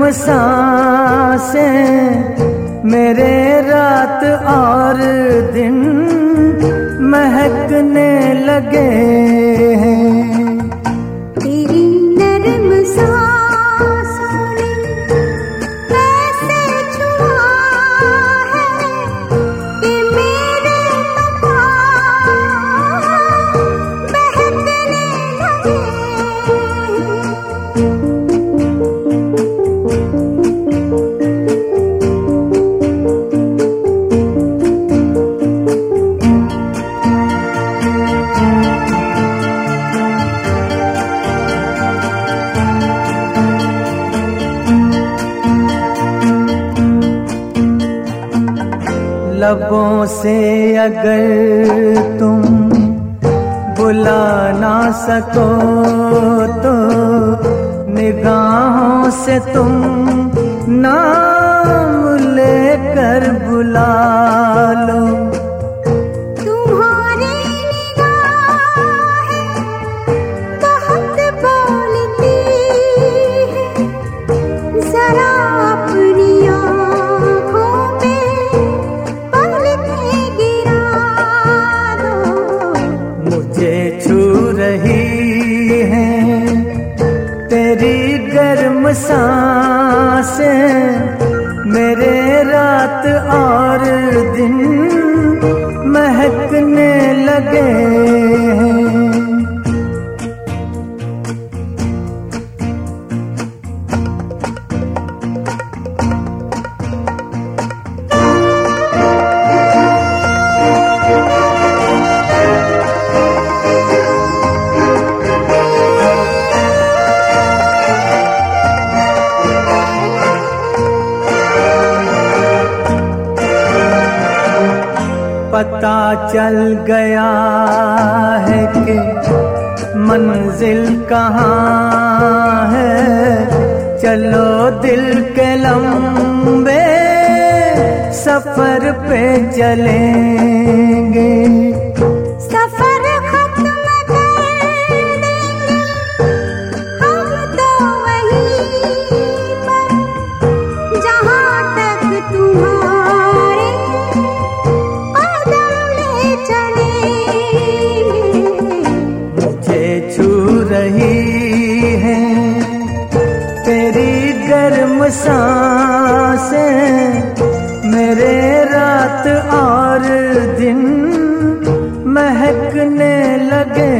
सांसें मेरे रात और दिन महकने लगे हैं। तेरी नर्म सांसों ने कैसे छुआ है कि मेरे तमाम बहकने लगे। लबों से अगर तुम बुला ना सको तो निगाहों से तुम नाम लेकर बुला लो। तुम्हारी निगाहें बहुत बोलती हैं, जरा अपनी आँखों पे पलकें गिरा दो। मुझे छू रही है तेरी गर्म सांसें मेरे रात और दिन महकने लगे हैं। पता चल गया है कि मंजिल कहाँ है, चलो दिल के लंबे सफर पे चलेंगे। सफर खत्म कर देंगे हम तो वहीं पर, जहाँ तक तुम्हारे कदम ले चलेंगे। मुझे छू रही है तेरी गर्म सांसें मेरे रात और दिन महकने लगे